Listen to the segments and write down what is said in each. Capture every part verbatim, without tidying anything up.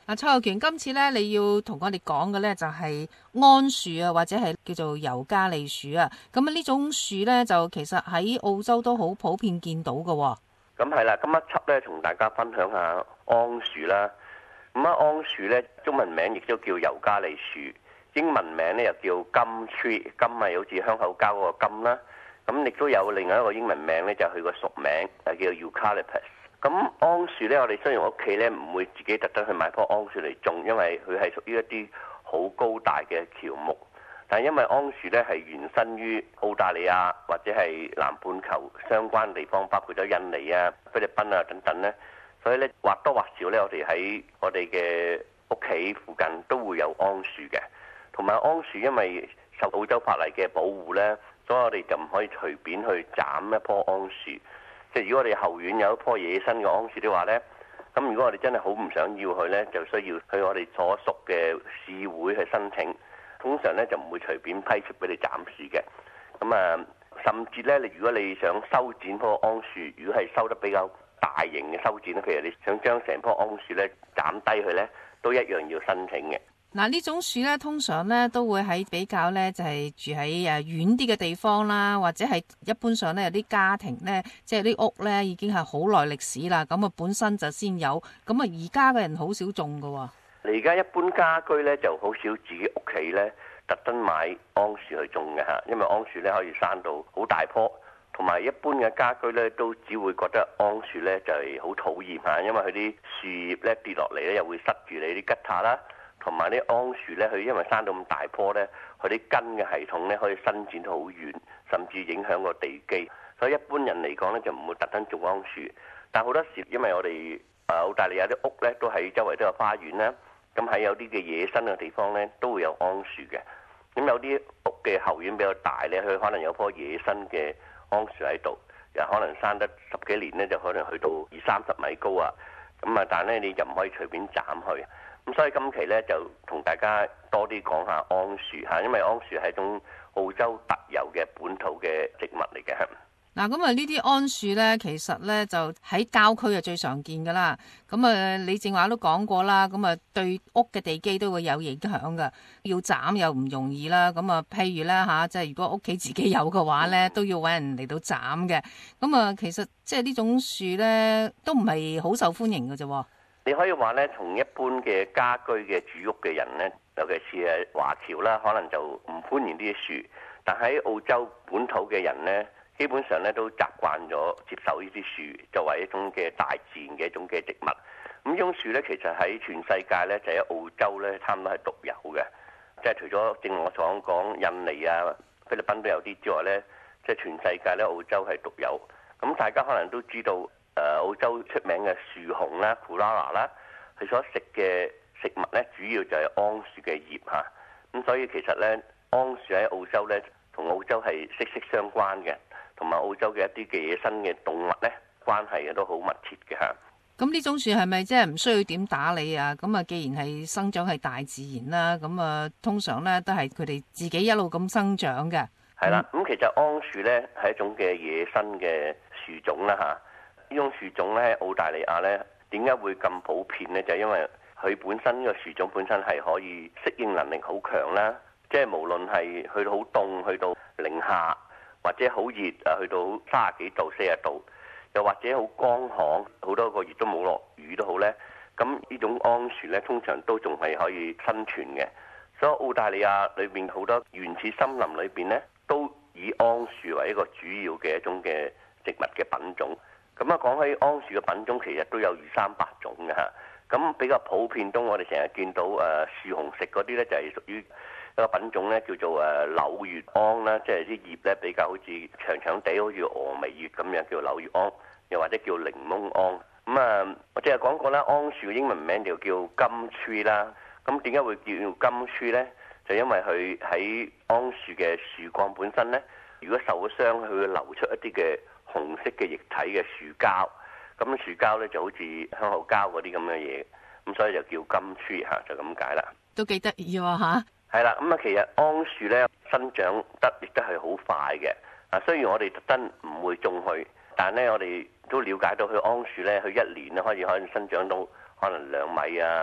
啊，蔡浩權，今次咧你要同我哋講嘅咧就係桉樹啊，或者係叫做尤加利樹啊。咁啊呢種樹咧就其實喺澳洲都好普遍見到嘅。 咁係啦，今一輯咧同大家分享下桉樹啦。咁啊桉樹咧中文名亦都叫尤加利樹，英文名咧又叫金 tree， 金係好似香口膠嗰個金啦。咁亦都有另外一個英文名咧，就係佢個屬名係叫 Eucalyptus。咁桉樹咧，我哋雖然屋企咧唔會自己特登去買棵桉樹嚟種，因為佢係屬於一啲好高大嘅喬木。但係因為桉樹咧係原生於澳大利亞或者係南半球相關地方，包括咗印尼啊、菲律賓啊等等咧，所以咧或多或少咧，我哋喺我哋嘅屋企附近都會有桉樹嘅。同埋桉樹因為受澳洲法例嘅保護咧，所以我哋就唔可以隨便去斬一棵桉樹。即係如果我哋後院有一棵野生嘅桉樹的話呢，咁如果我哋真係好唔想要佢呢，就需要去我哋所屬嘅市會去申請。通常呢就唔會隨便批出俾你斬樹嘅。咁啊，甚至呢，你如果你想修剪棵桉樹，如果係修得比較大型嘅修剪，譬如你想將成棵桉樹呢斬低佢呢，都一樣要申請嘅。 嗱，呢種樹咧，通常咧都會喺比較咧，就係住喺誒遠啲嘅地方啦，或者係一般上咧有啲家庭咧，即係啲屋咧已經係好耐歷史啦，咁啊本身就先有，咁啊而家嘅人好少種噶喎。 你而家一般家居咧就好少自己屋企咧特登買桉樹去種嘅嚇，因為桉樹咧可以生到好大棵，同埋一般嘅家居咧都只會覺得桉樹咧就係好討厭嚇，因為佢啲樹葉咧跌落嚟咧又會塞住你啲吉他啦。同埋啲桉樹咧，佢因為生到咁大棵咧，佢啲根嘅系統咧可以伸展到好遠，甚至影響個地基。所以一般人嚟講咧，就唔會特登種桉樹。但好多時，因為我哋誒澳大利亞啲屋咧，都喺周圍都有花園啦。咁喺有啲嘅野生嘅地方咧，都會有桉樹嘅。咁有啲屋嘅後院比較大咧，佢可能有棵野生嘅桉樹喺度，又可能生得十幾年咧，就可能去到二三十米高啊。咁啊，但係咧你就唔可以隨便斬佢。咁所以今期咧就同大家多啲講下桉樹嚇，因為桉樹係一種澳洲特有嘅本土嘅植物嚟嘅。 嗱，咁啊呢啲桉樹咧，其實咧就喺郊區係最常見噶啦。咁啊，你正話都講過啦，咁啊對屋嘅地基都會有影響噶，要斬又唔容易啦。咁啊，譬如咧嚇，即係如果屋企自己有嘅話咧，都要揾人嚟到斬嘅。咁啊，其實即係呢種樹咧，都唔係好受歡迎嘅啫。 你可以話咧，從一般嘅家居嘅住屋嘅人咧，尤其是係華僑啦，可能就唔歡迎呢啲樹。但喺澳洲本土嘅人咧，基本上咧都習慣咗接受呢啲樹作為一種嘅大自然嘅一種嘅植物。咁呢種樹咧，其實喺全世界咧，就喺澳洲咧，差唔多係獨有嘅。即係除咗正我所講印尼啊、菲律賓都有啲之外咧，即係全世界咧，澳洲係獨有。咁大家可能都知道。誒澳洲出名嘅樹熊啦、Koala 啦，佢所食嘅食物咧，主要就係桉樹嘅葉嚇。咁所以其實咧，桉樹喺澳洲咧，同澳洲係息息相關嘅，同埋澳洲嘅一啲嘅野生嘅動物咧，關係都好密切嘅嚇。 咁呢種樹係咪即係唔需要點打理啊？咁啊，既然係生長係大自然啦，咁啊，通常咧都係佢哋自己一路咁生長嘅。 係啦，咁其實桉樹咧係一種嘅野生嘅樹種啦嚇。呢種樹種咧，澳大利亞咧點解會咁普遍呢？就係因為佢本身呢個樹種本身係可以適應能力好強啦，即係無論係去到好凍，去到零下，或者好熱啊，去到三十幾度、四十度，又或者好乾旱，好多個月都冇落雨都好咧。咁呢種桉樹咧，通常都仲係可以生存嘅。所以澳大利亞裏邊好多原始森林裏邊咧，都以桉樹為一個主要嘅一種嘅植物嘅品種。咁啊，講起桉樹嘅品種，其實都有二三百種嘅嚇。咁比較普遍都我哋成日見到誒樹熊食嗰啲咧，就係屬於一個品種咧，叫做誒柳葉桉啦，即係啲葉咧比較好似長長地，好似峨眉葉咁樣，叫柳葉桉，又或者叫檸檬桉。咁啊，我淨係講過啦，桉樹嘅英文名就叫金 tree 啦。咁點解會叫金 tree 咧？就因為佢喺桉樹嘅樹幹本身咧，如果受咗傷，佢會流出一啲嘅紅色嘅液體嘅樹膠，咁樹膠咧就好似香口膠嗰啲咁嘅嘢，咁所以就叫金 tree 嚇，就咁解啦。 都幾得意喎嚇！ 係啦，咁啊其實桉樹咧生長得亦都係好快嘅。啊，雖然我哋特登唔會種佢，但係咧我哋都了解到佢桉樹咧，佢一年咧可以可以生長到可能兩米啊，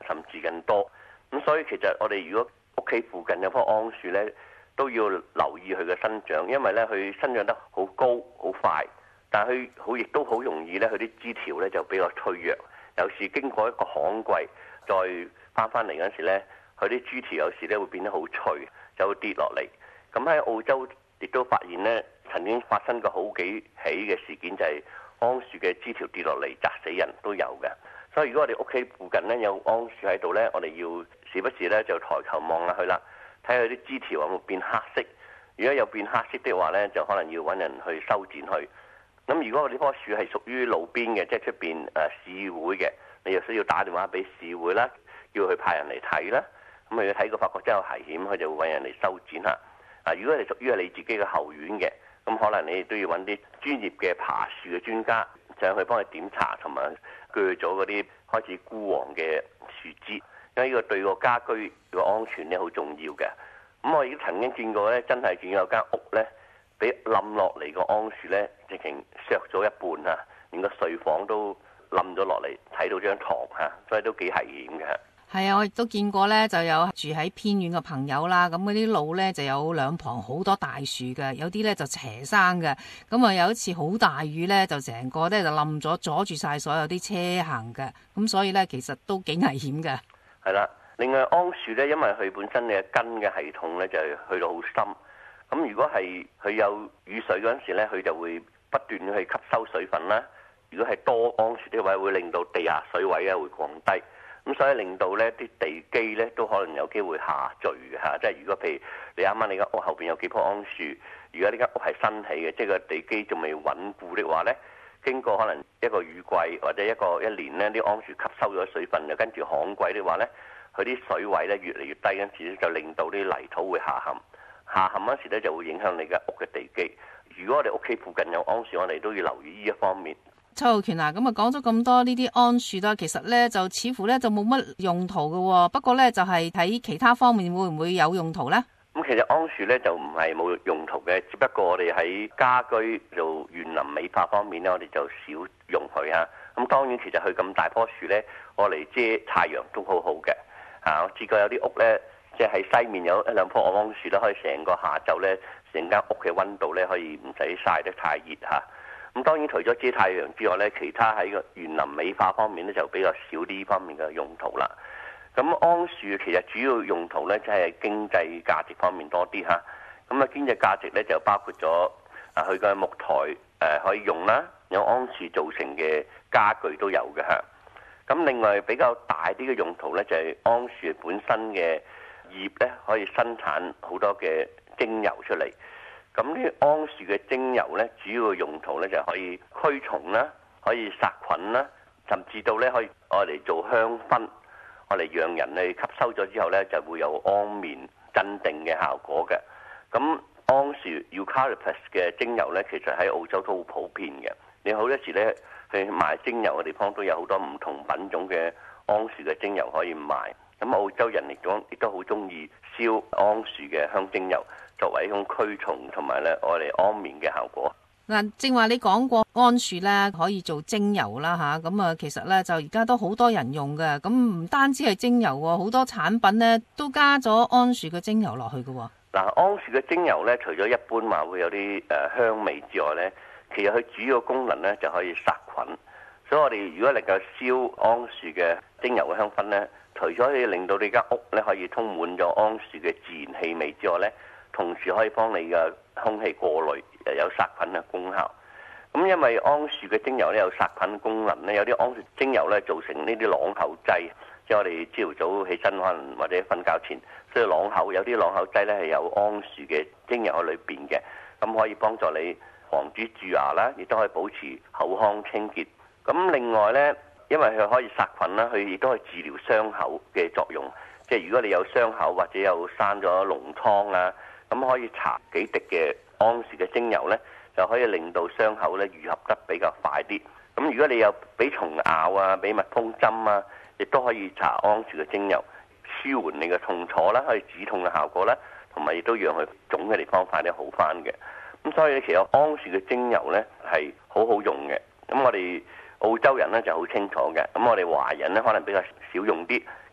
甚至更多。咁所以其實我哋如果屋企附近有棵桉樹呢，都要留意佢嘅生長，因為呢，佢生長得好高好快，但係佢好亦都好容易呢，佢啲枝條呢就比較脆弱。有時經過一個旱季再翻翻嚟嗰時呢，佢啲枝條有時呢會變得好脆，就會跌落嚟。咁喺澳洲亦都發現呢，曾經發生過好幾起嘅事件，就係桉樹嘅枝條跌落嚟砸死人都有嘅。所以如果我哋屋企附近呢有桉樹喺度呢，我哋要時不時呢就抬頭望下佢啦，睇下佢啲枝條有冇變黑色。如果有變黑色的話呢，就可能要揾人去修剪佢。咁如果呢棵樹係屬於路邊嘅，即係出邊誒市會嘅，你又需要打電話俾市會啦，叫佢派人嚟睇啦。咁佢睇過發覺真係有危險，佢就會揾人嚟修剪下。啊，如果係屬於係你自己嘅後院嘅，咁可能你都要揾啲專業嘅爬樹嘅專家上去幫佢檢查，同埋鋸咗嗰啲開始枯黃嘅樹枝，因為呢個對個家居個安全咧好重要嘅。咁我已經曾經見過咧，真係見有間屋咧，俾冧落嚟個桉樹咧，直情削咗一半啊，連個睡房都冧咗落嚟，睇到張床嚇，所以都幾危險嘅。 係啊，我亦都見過咧，就有住喺偏遠嘅朋友啦。咁嗰啲路咧就有兩旁好多大樹嘅，有啲咧就斜生嘅。咁啊有一次好大雨咧，就成個咧就冧咗，阻住晒所有啲車行嘅。咁所以咧其實都幾危險嘅。 係啦，另外桉樹咧，因為佢本身嘅根嘅系統咧就係去到好深。咁如果係佢有雨水嗰陣時咧，佢就會不斷去吸收水分啦。如果係多桉樹啲位，會令到地下水位咧會降低。咁所以令到呢啲地基呢都可能有機會下墜嘅嚇，即係如果譬如你啱啱你間屋後邊有幾棵桉樹，如果呢間屋係新起嘅，即係個地基仲未穩固的話呢，經過可能一個雨季或者一個一年呢，啲桉樹吸收咗水分，就跟住旱季的話呢，佢啲水位呢越嚟越低嗰陣時咧，就令到啲泥土會下陷，下陷嗰時呢就會影響你間屋嘅地基。如果我哋屋企附近有桉樹，我哋都要留意呢一方面。 蔡浩權啊，咁啊講咗咁多呢啲桉樹啦，其實咧就似乎咧就冇乜用途嘅，不過咧就係喺其他方面會唔會有用途咧？ 咁其實桉樹咧就唔係冇用途嘅，只不過我哋喺家居做園林美化方面咧，我哋就少用佢嚇。咁當然其實佢咁大棵樹咧，我嚟遮太陽都好好嘅嚇。我試過有啲屋咧，即係喺西面有一兩棵桉樹咧，可以成個下晝咧，成間屋嘅溫度咧可以唔使曬得太熱嚇。咁當然除咗遮太陽之外咧，其他喺個園林美化方面咧就比較少呢方面嘅用途啦。咁桉樹其實主要用途咧就係經濟價值方面多啲嚇。咁啊經濟價值咧就包括咗啊佢嘅木材誒可以用啦，有桉樹造成嘅家具都有嘅嚇。咁另外比較大啲嘅用途咧就係桉樹本身嘅葉咧可以生產好多嘅精油出嚟。咁呢桉樹嘅精油咧，主要嘅用途咧就可以驅蟲啦，可以殺菌啦，甚至到咧可以愛嚟做香薰，愛嚟讓人去吸收咗之後咧就會有安眠鎮定嘅效果嘅。咁桉樹 Eucalyptus 嘅精油咧，其實喺澳洲都好普遍嘅。你好多時咧去賣精油嘅地方都有好多唔同品種嘅桉樹嘅精油可以賣。咁澳洲人嚟講亦都好中意燒桉樹嘅香精油，作為一種驅蟲同埋咧愛嚟安眠嘅效果。 嗱，正話你講過桉樹咧可以做精油啦吓，咁啊其實咧就而家都好多人用嘅，咁唔單止係精油喎，好多產品咧都加咗桉樹嘅精油落去嘅。 嗱，桉樹嘅精油咧，除咗一般話會有啲誒香味之外咧，其實佢主要功能咧就可以殺菌。所以我哋如果能夠燒桉樹嘅精油嘅香薰咧，除咗可以令到你間屋咧可以充滿咗桉樹嘅自然氣味之外咧，同時可以幫你嘅空氣過濾，誒有殺菌嘅功效。咁因為桉樹嘅精油咧有殺菌功能咧，有啲桉樹精油咧造成呢啲朗口劑，即係我哋朝早起身可能或者瞓覺前需要朗口，有啲朗口劑咧係有桉樹嘅精油喺裏邊嘅，咁可以幫助你防止蛀牙啦，亦都可以保持口腔清潔。咁另外咧，因為佢可以殺菌啦，佢亦都可以治療傷口嘅作用。即係如果你有傷口或者有生咗膿瘡啊，咁可以搽幾滴嘅桉樹嘅精油呢，就可以令到傷口呢愈合得比較快啲。咁如果你有俾蟲咬啊、俾蜜蜂針啊，亦都可以搽桉樹嘅精油，舒緩你嘅痛楚啦，可以止痛嘅效果啦，同埋亦都讓佢腫嘅地方快啲好翻嘅。咁所以其實桉樹嘅精油呢係好好用嘅。咁我哋澳洲人呢就好清楚嘅，咁我哋華人呢可能比較少用啲。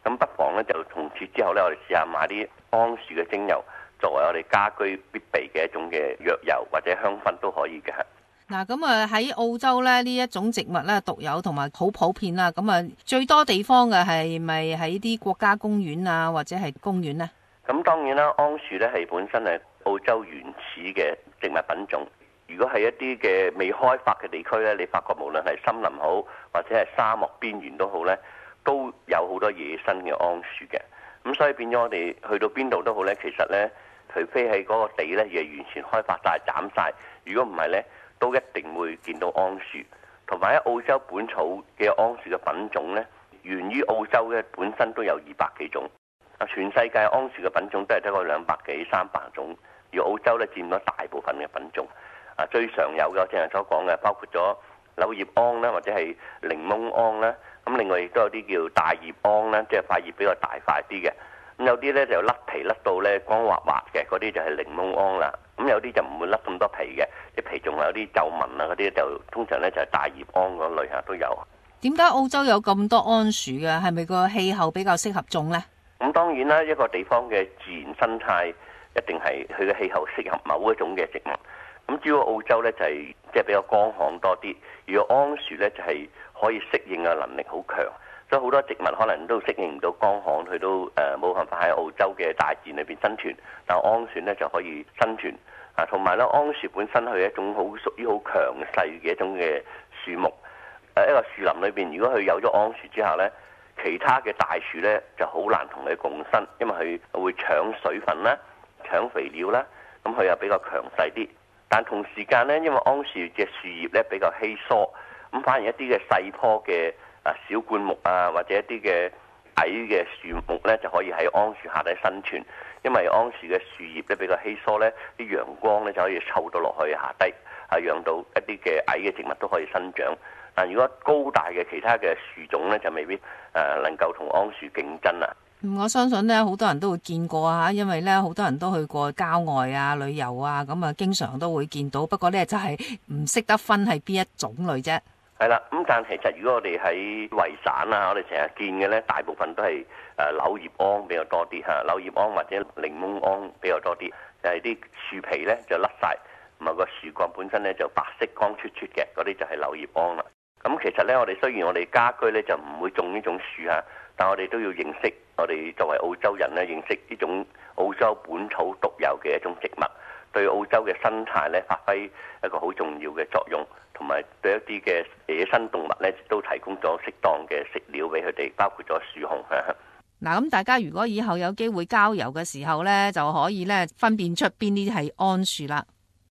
咁不妨咧就從此之後咧，我哋試下買啲桉樹嘅精油作為我哋家居必備嘅一種嘅藥油或者香薰都可以嘅。 嗱，咁啊喺澳洲咧呢一種植物咧獨有同埋好普遍啦。咁啊最多地方嘅係咪喺啲國家公園啊或者係公園呢？ 咁當然啦，桉樹咧係本身係澳洲原始嘅植物品種。如果係一啲嘅未開發嘅地區咧，你發覺無論係森林好或者係沙漠邊緣都好咧，都有好多野生嘅桉樹嘅。咁所以變咗我哋去到邊度都好咧，其實咧除非係嗰個地咧係完全開發晒斬晒，如果唔係咧，都一定會見到桉樹。同埋喺澳洲本草嘅桉樹嘅品種咧，源於澳洲嘅本身都有二百幾種。啊，全世界桉樹嘅品種都係得個兩百幾三百種，而澳洲咧佔咗大部分嘅品種。啊，最常有嘅正係所講嘅，包括咗柳葉桉啦，或者係檸檬桉啦。咁另外亦都有啲叫大葉桉啦，即係塊葉比較大塊啲嘅。咁有啲咧就甩皮甩到咧光滑滑嘅，嗰啲就係檸檬桉啦。咁有啲就唔會甩咁多皮嘅，啲皮仲係有啲皺紋啊嗰啲，就通常咧就係大葉桉嗰類嚇都有。點解澳洲有咁多桉樹嘅？係咪個氣候比較適合種呢？ 咁當然啦，一個地方嘅自然生態一定係佢嘅氣候適合某一種嘅植物。咁主要澳洲咧就係即係比較乾旱多啲，如果桉樹咧就係可以適應嘅能力好強，所以好多植物可能都適應唔到乾旱，佢都誒冇辦法喺澳洲嘅大自然裏邊生存。但係桉樹咧就可以生存啊，同埋咧桉樹本身係一種好屬於好強勢嘅一種嘅樹木。誒一個樹林裏邊，如果佢有咗桉樹之後咧，其他嘅大樹咧就好難同佢共生，因為佢會搶水分啦、搶肥料啦，咁佢又比較強勢啲。但同時間咧，因為桉樹嘅樹葉咧比較稀疏，咁反而一啲嘅細棵嘅啊小灌木啊，或者一啲嘅矮嘅樹木咧，就可以喺桉樹下底生存。因為桉樹嘅樹葉咧比較稀疏咧，啲陽光咧就可以透到落去下底，啊讓到一啲嘅矮嘅植物都可以生長。但如果高大嘅其他嘅樹種咧，就未必誒能夠同桉樹競爭啊。 我相信咧，好多人都會見過啊，因為咧好多人都去過郊外啊、旅遊啊，咁啊經常都會見到。不過咧就係唔識得分係邊一種類啫。 係啦，咁但其實如果我哋喺維省啊，我哋成日見嘅咧，大部分都係誒柳葉桉比較多啲嚇，柳葉桉或者檸檬桉比較多啲，就係啲樹皮咧就甩晒，同埋個樹幹本身咧就白色光脫脫嘅，嗰啲就係柳葉桉啦。咁其實咧，我哋雖然我哋家居咧就唔會種呢種樹嚇，但我哋都要認識，我哋作為澳洲人咧，認識呢種澳洲本草獨有嘅一種植物，對澳洲嘅生態咧發揮一個好重要嘅作用，同埋對一啲嘅野生動物咧都提供咗適當嘅食料俾佢哋，包括咗樹熊嚇。 嗱，咁大家如果以後有機會郊遊嘅時候咧，就可以咧分辨出邊啲係桉樹啦。